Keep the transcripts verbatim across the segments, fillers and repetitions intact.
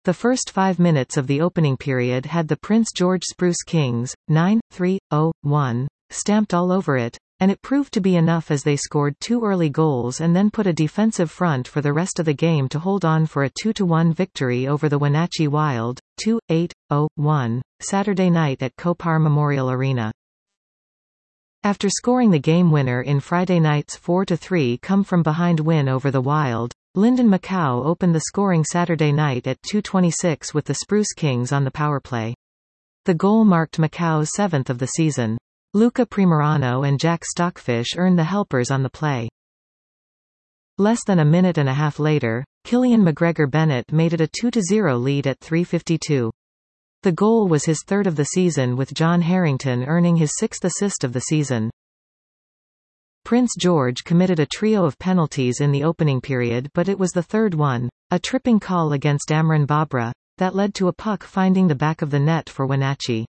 The first five minutes of the opening period had the Prince George Spruce Kings, nine three oh one, stamped all over it, and it proved to be enough as they scored two early goals and then put a defensive front for the rest of the game to hold on for a two to one victory over the Wenatchee Wild, two eight oh one, Saturday night at Copar Memorial Arena. After scoring the game winner in Friday night's four to three come-from-behind win over the Wild, Lyndon Macau opened the scoring Saturday night at two twenty-six with the Spruce Kings on the powerplay. The goal marked Macau's seventh of the season. Luca Primorano and Jack Stockfish earned the helpers on the play. Less than a minute and a half later, Killian McGregor Bennett made it a two to zero lead at three fifty-two. The goal was his third of the season, with John Harrington earning his sixth assist of the season. Prince George committed a trio of penalties in the opening period, but it was the third one, a tripping call against Amran Babra, that led to a puck finding the back of the net for Wenatchee.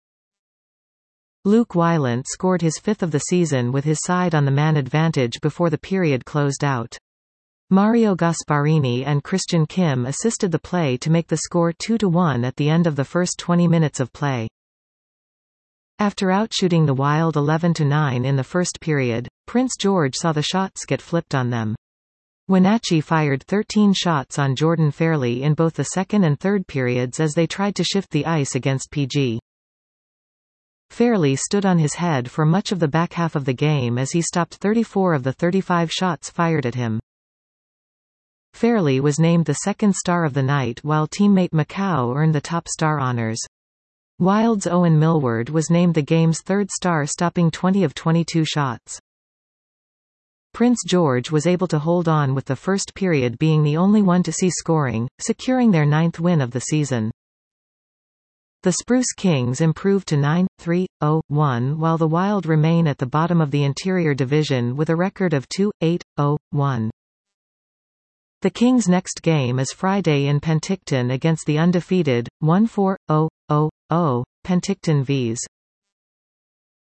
Luke Wylant scored his fifth of the season with his side on the man advantage before the period closed out. Mario Gasparini and Christian Kim assisted the play to make the score two to one at the end of the first twenty minutes of play. After outshooting the Wild eleven to nine in the first period, Prince George saw the shots get flipped on them. Wenatchee fired thirteen shots on Jordan Fairley in both the second and third periods as they tried to shift the ice against P G. Fairley stood on his head for much of the back half of the game as he stopped thirty-four of the thirty-five shots fired at him. Fairley was named the second star of the night, while teammate Macau earned the top star honors. Wild's Owen Millward was named the game's third star, stopping twenty of twenty-two shots. Prince George was able to hold on, with the first period being the only one to see scoring, securing their ninth win of the season. The Spruce Kings improved to nine three oh one, while the Wild remain at the bottom of the Interior Division with a record of two eight oh one. The Kings' next game is Friday in Penticton against the undefeated one four oh oh oh Penticton Vees.